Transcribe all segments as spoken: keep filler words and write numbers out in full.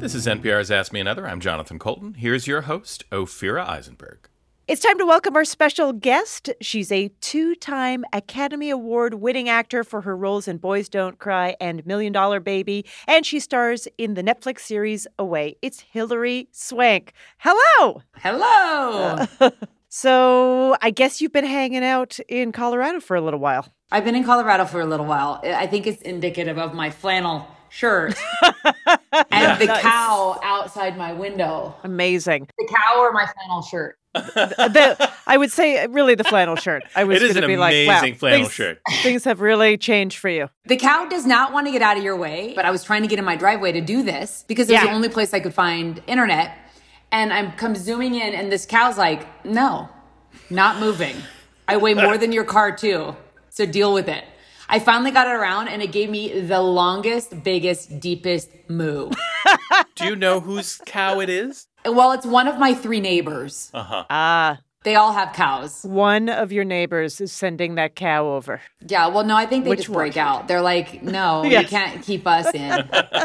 This is N P R's Ask Me Another. I'm Jonathan Colton. Here's your host, Ophira Eisenberg. It's time to welcome our special guest. She's a two-time Academy Award-winning actor for her roles in Boys Don't Cry and Million Dollar Baby, and she stars in the Netflix series Away. It's Hilary Swank. Hello! Hello! Uh, so I guess you've been hanging out in Colorado for a little while. I've been in Colorado for a little while. I think it's indicative of my flannel shirt and the Nice. cow outside my window. Amazing. The cow or my flannel shirt? the, I would say really the flannel shirt. I was It is going to an be like, wow, amazing flannel things, shirt. Things have really changed for you. The cow does not want to get out of your way, but I was trying to get in my driveway to do this because it was Yeah. the only place I could find internet. And I'm come zooming in and this cow's like, no, not moving. I weigh more than your car too, so deal with it. I finally got it around and it gave me the longest, biggest, deepest moo. Do you know whose cow it is? Well, it's one of my three neighbors. Uh-huh. Ah, They all have cows. one of your neighbors is sending that cow over. Yeah, well, no, I think they Which just break one? out. They're like, no, Yes. you can't keep us in.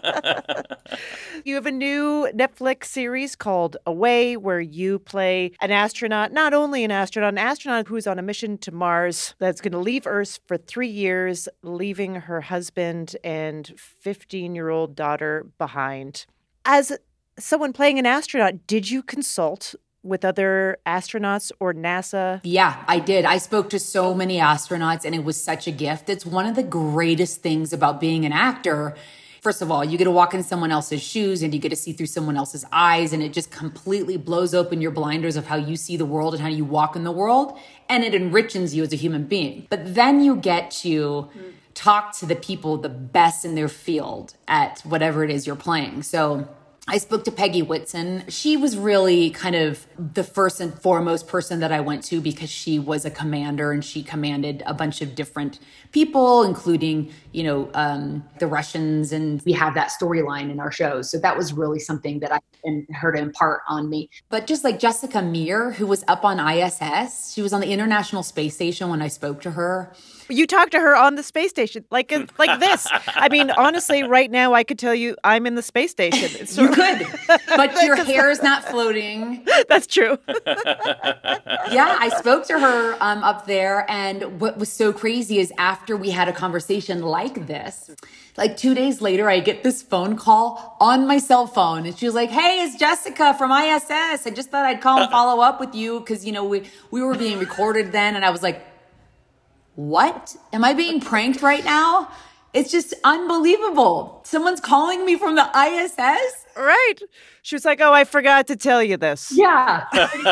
You have a new Netflix series called Away, where you play an astronaut, not only an astronaut, an astronaut who's on a mission to Mars that's going to leave Earth for three years, leaving her husband and fifteen-year-old daughter behind. As someone playing an astronaut, did you consult with other astronauts or NASA? Yeah, I did. I spoke to so many astronauts and it was such a gift. It's one of the greatest things about being an actor. First of all, you get to walk in someone else's shoes and you get to see through someone else's eyes, and it just completely blows open your blinders of how you see the world and how you walk in the world, and it enriches you as a human being. But then you get to talk to the people the best in their field at whatever it is you're playing. So I spoke to Peggy Whitson. She was really kind of the first and foremost person that I went to because she was a commander and she commanded a bunch of different people, including, you know, um, the Russians. And we have that storyline in our shows. So that was really something that I and her to impart on me. But just like Jessica Meir, who was up on I S S, she was on the International Space Station when I spoke to her. You talked to her on the space station, like like this. I mean, honestly, right now, I could tell you I'm in the space station. It's You sort could, but your hair is not floating. That's true. Yeah, I spoke to her um, up there. And what was so crazy is after we had a conversation like this, like two days later, I get this phone call on my cell phone. And she was like, hey, it's Jessica from I S S. I just thought I'd call and follow up with you because, you know, we, we were being recorded then. And I was like, what? Am I being pranked right now? It's just unbelievable. Someone's calling me from the I S S? Right. She was like, oh, I forgot to tell you this. Yeah.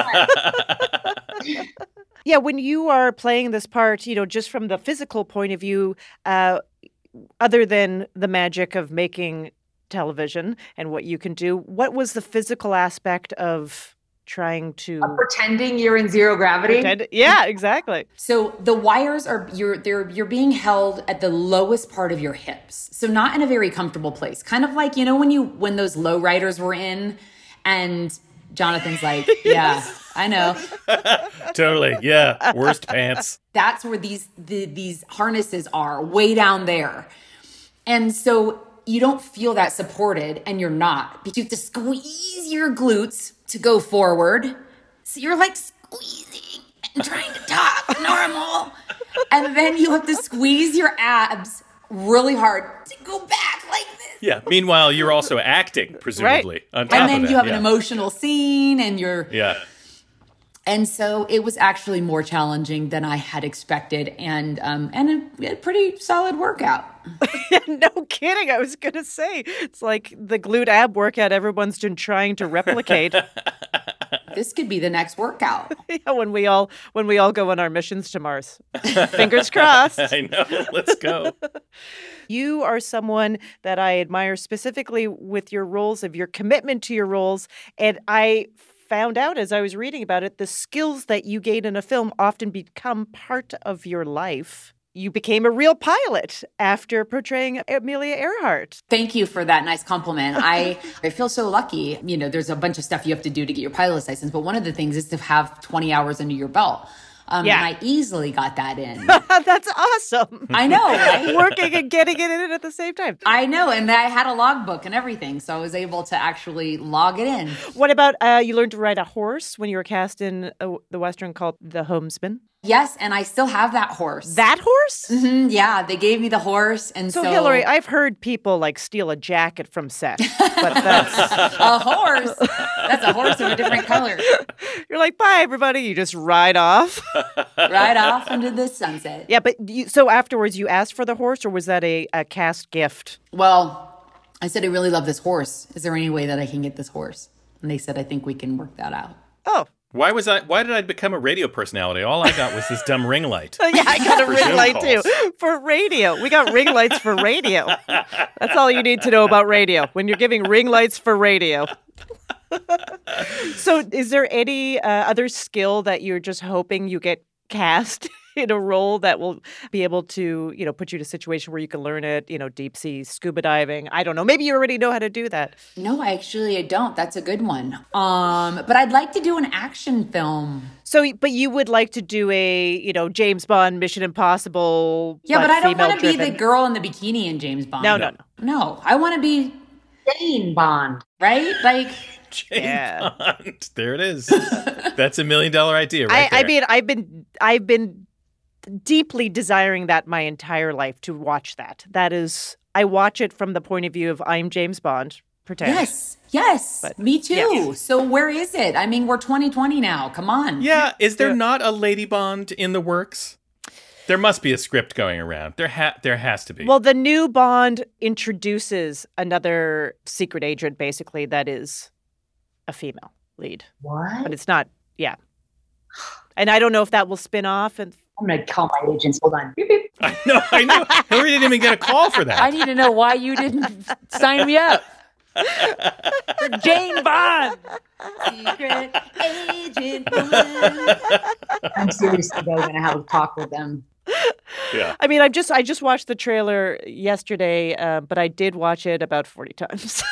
Yeah, when you are playing this part, you know, just from the physical point of view, uh, other than the magic of making television and what you can do, what was the physical aspect of trying to Uh, pretending you're in zero gravity. pretend? Yeah, exactly. So the wires are you're they're you're being held at the lowest part of your hips. So not in a very comfortable place. Kind of like, you know, when you when those low riders were in and Jonathan's like, yeah, I know. Totally. Yeah. Worst pants. That's where these the, these harnesses are, way down there. And so you don't feel that supported, and you're not. But you have to squeeze your glutes to go forward. So you're like squeezing and trying to talk normal. And then you have to squeeze your abs really hard to go back like this. Yeah. Meanwhile, you're also acting, presumably. On top And of then that. you have yeah. an emotional scene and you're... Yeah. And so it was actually more challenging than I had expected, and um, and a, a pretty solid workout. No kidding. I was going to say, it's like the glute ab workout everyone's been trying to replicate. This could be the next workout. Yeah, when we all when we all go on our missions to Mars. Fingers crossed. I know. Let's go. You are someone that I admire specifically with your roles, of your commitment to your roles. And I found out as I was reading about it, the skills that you gain in a film often become part of your life. You became a real pilot after portraying Amelia Earhart. Thank you for that nice compliment. I, I feel so lucky. You know, there's a bunch of stuff you have to do to get your pilot's license, but one of the things is to have twenty hours under your belt. Um, Yeah. And I easily got that in. That's awesome. I know, right? Working and getting it in at the same time. I know. And I had a logbook and everything. So I was able to actually log it in. What about uh, you learned to ride a horse when you were cast in uh, the Western called The Homesman? Yes. And I still have that horse. That horse? Mhm, yeah. They gave me the horse. And so, So, Hillary, I've heard people like steal a jacket from set, but that's a horse. That's a horse of a different color. you're like, bye, everybody. You just ride off. Right off into the sunset. Yeah, but you, so afterwards, you asked for the horse, or was that a, a cast gift? Well, I said, I really love this horse. Is there any way that I can get this horse? And they said, I think we can work that out. Oh, Why was I? Why did I become a radio personality? All I got was this dumb ring light. yeah, I got a For ring Zoom light calls. too for radio. We got ring lights for radio. That's all you need to know about radio when you're giving ring lights for radio. So, is there any uh, other skill that you're just hoping you get cast in a role that will be able to, you know, put you in a situation where you can learn it? You know, deep sea scuba diving. I don't know. Maybe you already know how to do that. No, I actually I don't. That's a good one. Um, but I'd like to do an action film. So, but you would like to do a, you know, James Bond, Mission Impossible. Yeah, but, I don't want to be the female-driven. girl in the bikini in James Bond. No, no, no. No, I want to be Jane Bond, right? Like, James Yeah. Bond. There it is. That's a million dollar idea I, right there. I mean, I've been, I've been deeply desiring that my entire life to watch that. That is, I watch it from the point of view of I'm James Bond. Pretend. yes, yes, But- me too. yeah. So where is it? I mean, we're twenty twenty now. Come on. Yeah, is there Yeah. not a Lady Bond in the works? There must be a script going around. There ha- there has to be. Well, the new Bond introduces another secret agent, basically, that is a female lead, What? but it's not. Yeah, and I don't know if that will spin off. And I'm gonna call my agents. Hold on. Beep, beep. I know, I know. Hillary didn't even get a call for that. I need to know why you didn't sign me up for Jane Bond. Secret agent woman. I'm seriously though gonna have a talk with them. Yeah. I mean, I just I just watched the trailer yesterday, uh, but I did watch it about forty times.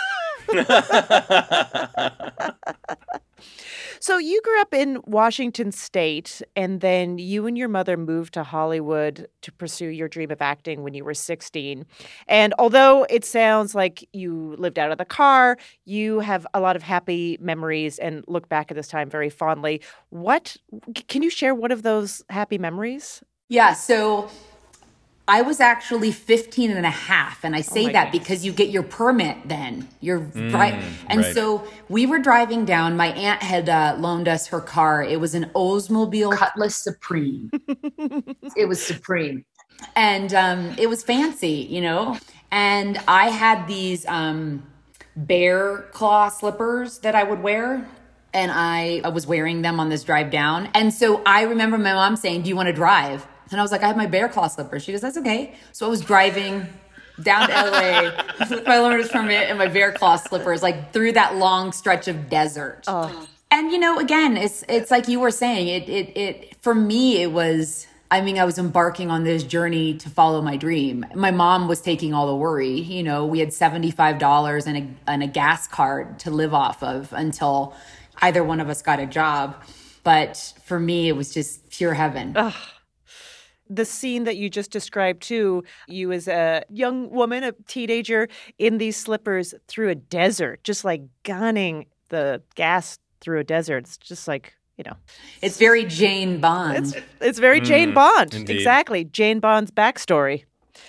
So you grew up in Washington State, and then you and your mother moved to Hollywood to pursue your dream of acting when you were sixteen. And although it sounds like you lived out of the car, you have a lot of happy memories and look back at this time very fondly. What can you share one of those happy memories? Yeah, so I was actually fifteen and a half. And I say my that goodness. because you get your permit then. You're right. And right. so we were driving down. My aunt had uh, loaned us her car. It was an Oldsmobile Cutlass Supreme. It was Supreme. And um, it was fancy, you know? And I had these um, bear claw slippers that I would wear. And I, I was wearing them on this drive down. And so I remember my mom saying, do you want to drive? And I was like, I have my bear claw slippers. She goes, that's okay. So I was driving down to L A with my learner's permit and my bear claw slippers, like through that long stretch of desert. Oh. And you know, again, it's it's like you were saying, it it it for me it was I mean, I was embarking on this journey to follow my dream. My mom was taking all the worry. You know, we had seventy-five dollars and a and a gas card to live off of until either one of us got a job. But for me, it was just pure heaven. Ugh. The scene that you just described, too, you as a young woman, a teenager, in these slippers through a desert, just like gunning the gas through a desert. It's just like, you know. It's very Jane Bond. It's, it's very Jane Bond. indeed. Exactly. Jane Bond's backstory.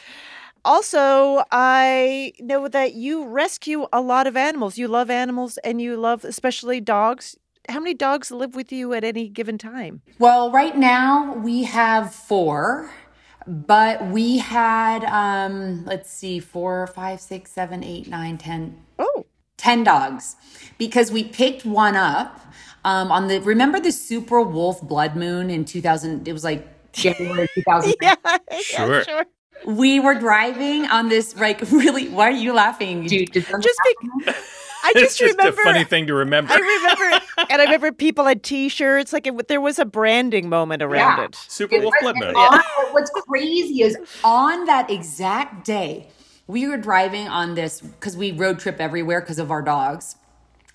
Also, I know that you rescue a lot of animals. You love animals and you love especially dogs. How many dogs live with you at any given time? Well, right now we have four, but we had, um, let's see, four, five, six, seven, eight, nine, ten, Oh, ten dogs because we picked one up um, on the, remember the Super Wolf Blood Moon in two thousand? It was like January two thousand. yeah. Sure. Yeah, sure. We were driving on this, like, really, why are you laughing? Dude, Just be- I It's just just remember. a funny thing to remember. I remember, and I remember people had T-shirts. Like it, there was a branding moment around Yeah. it. Super Wolf Blood Moon. On- what's crazy is on that exact day, we were driving on this because we road trip everywhere because of our dogs.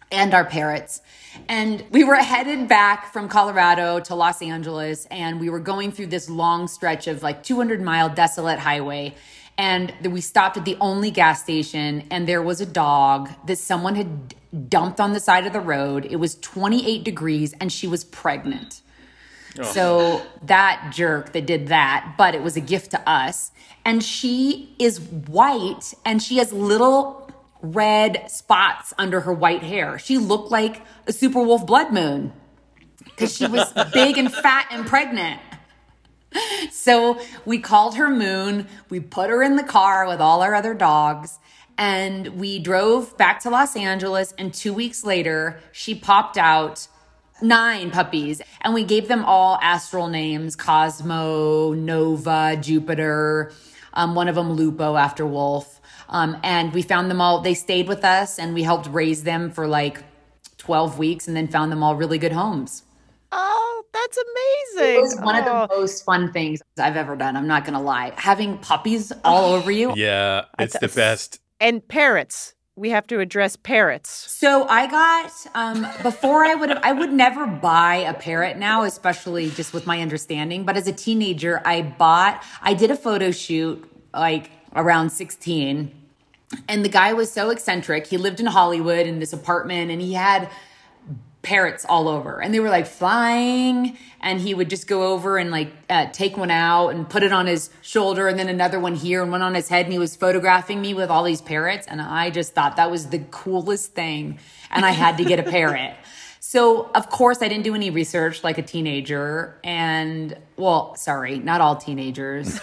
and our parrots. And we were headed back from Colorado to Los Angeles, and we were going through this long stretch of like two hundred mile desolate highway. And we stopped at the only gas station, and there was a dog that someone had dumped on the side of the road. It was twenty-eight degrees, and she was pregnant. Oh. So that jerk that did that, but it was a gift to us. And she is white, and she has little red spots under her white hair. She looked like a super wolf blood moon because she was big and fat and pregnant. So we called her Moon. We put her in the car with all our other dogs, and we drove back to Los Angeles. And two weeks later, she popped out nine puppies, and we gave them all astral names: Cosmo, Nova, Jupiter, um, one of them Lupo after wolf. Um, and we found them all. They stayed with us, and we helped raise them for like twelve weeks, and then found them all really good homes. Oh, that's amazing. It was one oh. of the most fun things I've ever done. I'm not going to lie. Having puppies all over you. Yeah, it's the best. And parrots. We have to address parrots. So I got, um, before I would have, I would never buy a parrot now, especially just with my understanding. But as a teenager, I bought, I did a photo shoot like around sixteen. And the guy was so eccentric. He lived in Hollywood in this apartment, and he had parrots all over, and they were like flying, and he would just go over and like uh, take one out and put it on his shoulder, and then another one here and one on his head, and he was photographing me with all these parrots, and I just thought that was the coolest thing, and I had to get a parrot. So of course I didn't do any research like a teenager, and well, sorry, not all teenagers.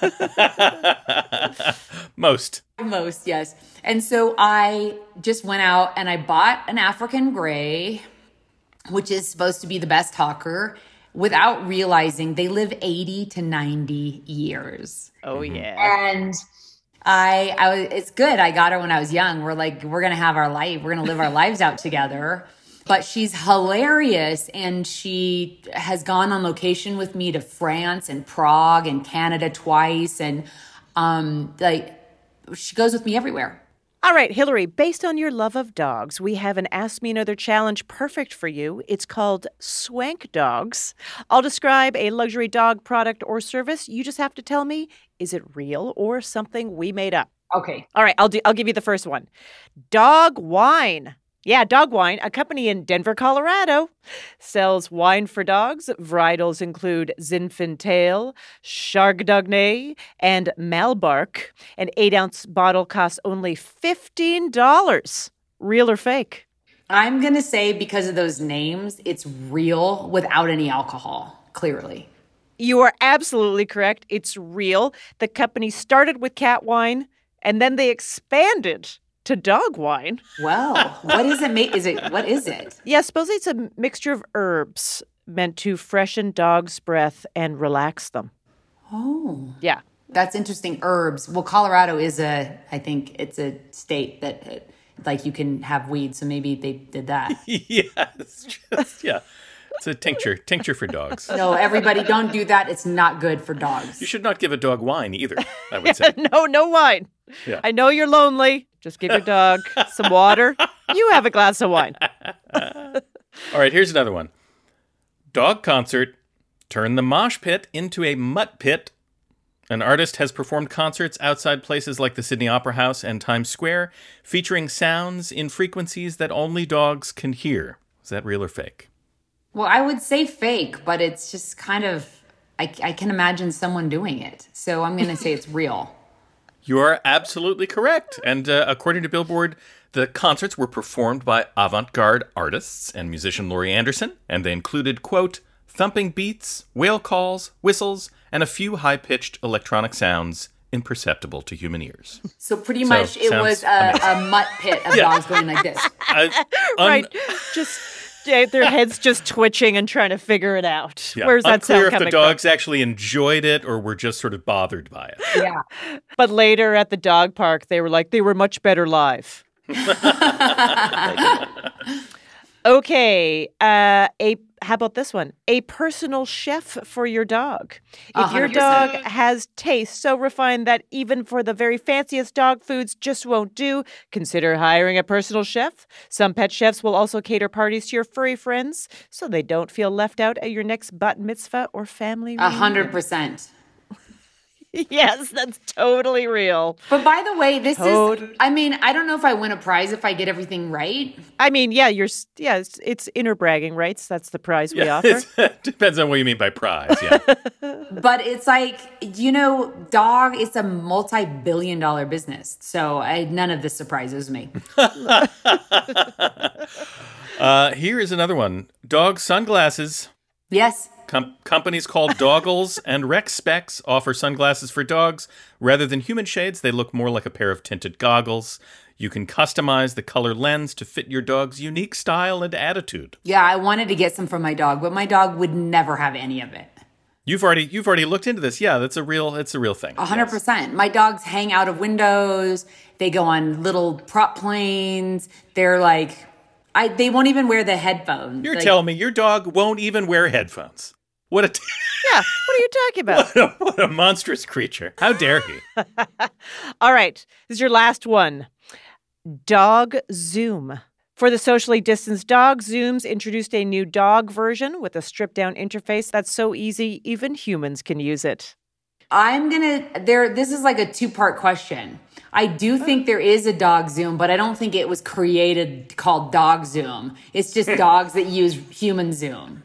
Most. Most, yes. And so I just went out and I bought an African gray, which is supposed to be the best talker, without realizing they live eighty to ninety years. Oh, yeah. And I, I was, it's good. I got her when I was young. We're like, we're going to have our life. We're going to live our lives out together. But she's hilarious, and she has gone on location with me to France and Prague and Canada twice. And um, like, she goes with me everywhere. All right, Hillary, based on your love of dogs, we have an Ask Me Another challenge perfect for you. It's called Swank Dogs. I'll describe a luxury dog product or service. You just have to tell me, is it real or something we made up? Okay. All right, I'll do, I'll give you the first one. Dog Wine. Yeah, Dog Wine, a company in Denver, Colorado, sells wine for dogs. Varietals include Zinfandel, Chardonnay, and Malbec. An eight-ounce bottle costs only fifteen dollars. Real or fake? I'm going to say because of those names, it's real without any alcohol, clearly. You are absolutely correct. It's real. The company started with cat wine, and then they expanded to dog wine. Well, what is it? Is it what is it? Yeah, supposedly it's a mixture of herbs meant to freshen dogs' breath and relax them. Oh, yeah, that's interesting. Herbs. Well, Colorado is a. I think it's a state that, it, like, you can have weed, so maybe they did that. Yeah, it's just yeah. It's a tincture, tincture for dogs. No, everybody, don't do that. It's not good for dogs. You should not give a dog wine either, I would say. no, no wine. Yeah. I know you're lonely. Just give your dog some water. You have a glass of wine. All right, here's another one. Dog concert. Turn the mosh pit into a mutt pit. An artist has performed concerts outside places like the Sydney Opera House and Times Square, featuring sounds in frequencies that only dogs can hear. Is that real or fake? Well, I would say fake, but it's just kind of, I, I can imagine someone doing it. So I'm going to say it's real. You are absolutely correct. And uh, according to Billboard, the concerts were performed by avant-garde artists and musician Laurie Anderson, and they included, quote, thumping beats, whale calls, whistles, and a few high-pitched electronic sounds imperceptible to human ears. So pretty much so, it was a, a mutt pit of yeah. dogs going like this. Uh, un- right. Just... their heads just twitching and trying to figure it out. Yeah. Where's that Unclear sound if coming the dogs from? actually enjoyed it or were just sort of bothered by it. Yeah. But later at the dog park, they were like, they were much better live. Okay. Uh, a how about this one? A personal chef for your dog. If your one hundred dog percent. has taste so refined that even for the very fanciest dog foods just won't do, consider hiring a personal chef. Some pet chefs will also cater parties to your furry friends so they don't feel left out at your next bat mitzvah or family A reunion. hundred percent. Yes, that's totally real. But by the way, this Totally. is, I mean, I don't know if I win a prize if I get everything right. I mean, yeah, you're s- yeah, it's, it's inner bragging rights. That's the prize we Yeah, offer. it's- depends on what you mean by prize. Yeah. But it's like, you know, dog, it's a multi-billion dollar business. So I, none of this surprises me. uh, here is another one. Dog sunglasses. Yes. Com- companies called Doggles and Rex Specs offer sunglasses for dogs. Rather than human shades, they look more like a pair of tinted goggles. You can customize the color lens to fit your dog's unique style and attitude. Yeah, I wanted to get some for my dog, but my dog would never have any of it. You've already you've already looked into this. Yeah, that's a real it's a real thing. A hundred percent. My dogs hang out of windows. They go on little prop planes. They're like, I. They won't even wear the headphones. You're Like, telling me your dog won't even wear headphones. What a t- Yeah, what are you talking about? what, a, what a monstrous creature. How dare he? All right, this is your last one. Dog Zoom. For the socially distanced dog, Zooms introduced a new dog version with a stripped-down interface that's so easy even humans can use it. I'm gonna. There. This is like a two-part question. I do think there is a dog Zoom, but I don't think it was created called Dog Zoom. It's just dogs that use human Zoom.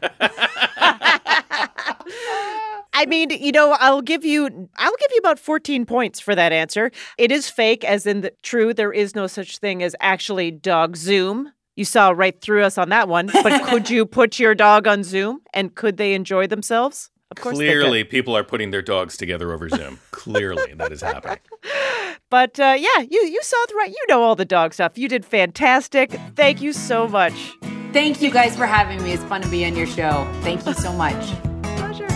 I mean, you know, I'll give you I'll give you about fourteen points for that answer. It is fake, as in the true, there is no such thing as actually dog Zoom. You saw right through us on that one. But could you put your dog on Zoom and could they enjoy themselves? Of course they could. Clearly, people are putting their dogs together over Zoom. Clearly, that is happening. But uh, yeah, you, you saw it right. You know all the dog stuff. You did fantastic. Thank you so much. Thank you guys for having me. It's fun to be on your show. Thank you so much. Pleasure.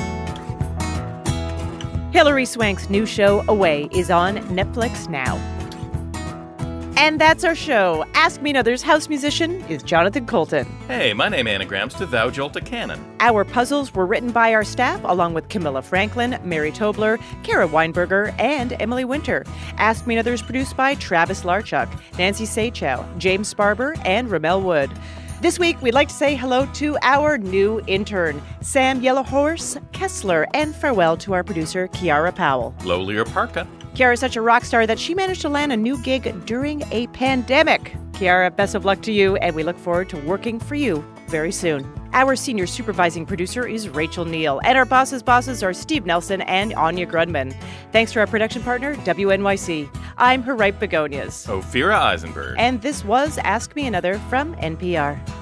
Hilary Swank's new show, Away, is on Netflix now. And that's our show. Ask Me Another's house musician is Jonathan Colton. Hey, my name anagrams to Thou Jolta Cannon. Our puzzles were written by our staff, along with Camilla Franklin, Mary Tobler, Kara Weinberger, and Emily Winter. Ask Me Another is produced by Travis Larchuk, Nancy Sachow, James Sparber, and Ramel Wood. This week, we'd like to say hello to our new intern, Sam Yellowhorse Kessler, and farewell to our producer, Kiara Powell. Lowlier Parka. Kiara is such a rock star that she managed to land a new gig during a pandemic. Kiara, best of luck to you, and we look forward to working for you very soon. Our senior supervising producer is Rachel Neal, and our bosses' bosses are Steve Nelson and Anya Grunman. Thanks to our production partner, W N Y C. I'm Harriet Begonias. Ophira Eisenberg. And this was Ask Me Another from N P R.